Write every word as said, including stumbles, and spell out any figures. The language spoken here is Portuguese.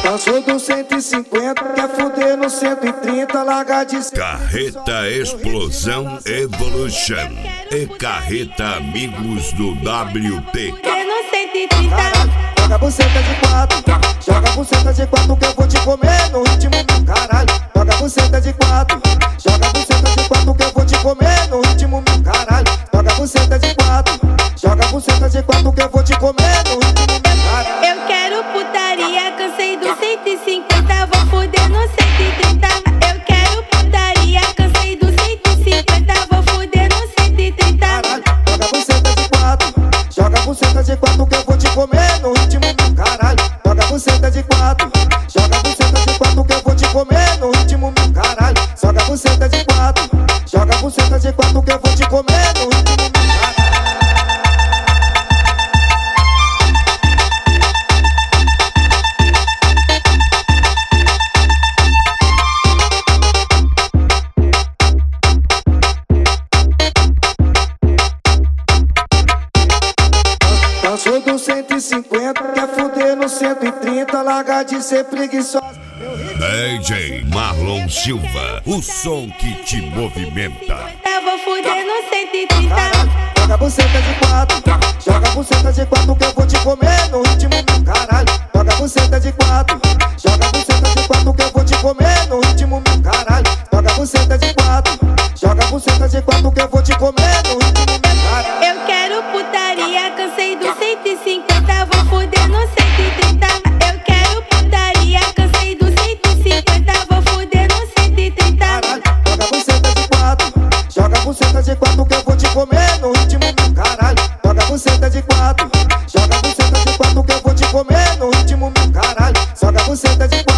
Passou do cento e cinquenta, quer fuder no cento e trinta, larga de ser. Carreta Explosão Evolution e Carreta Amigos do W P. No cento e trinta. Joga buceta de quatro, joga buceta de quatro que eu vou te comer no ritmo do caralho. Joga buceta de quatro, joga buceta de quatro que eu vou te comer no ritmo do caralho. Joga buceta de quatro, joga buceta de quatro que eu vou te comer no ritmo do caralho. Eu quero putaria, cansei do cento e cinquenta, vou fuder no cento e trinta. Eu quero putaria, cansei do cento e cinquenta, vou fuder no cento e trinta. Caralho, joga buceta de quatro, joga buceta de quatro que eu vou te comer no ritmo do caralho. Joga buceta de quatro, joga buceta de quatro que eu vou te comer no ritmo do caralho. Joga buceta de quatro, joga buceta de quatro que eu vou te comer no ritmo do caralho. Passou do cento e cinquenta, quer fuder no cento e trinta, larga de ser preguiçosa. D J Marlon Silva, o som que te movimenta. Eu vou fuder no cento e trinta. Joga buceta de quatro, joga buceta de quatro que eu vou te comer no ritmo do caralho. Joga buceta de quatro, joga buceta de quatro que eu vou te comer no ritmo do caralho. Joga buceta de quatro, joga buceta de quatro que eu vou te comer no ritmo do caralho. Eu quero putaria, cansei do cento e cinquenta, vou fuder no cento e trinta. Eu quero putaria, cansei do cento e cinquenta, vou fuder no cento e trinta. Caralho, joga buceta de quatro, joga buceta de quatro que eu vou te comer no ritmo do caralho. Joga buceta de quatro, joga buceta de quatro que eu vou te comer no ritmo do caralho. Joga buceta de quatro.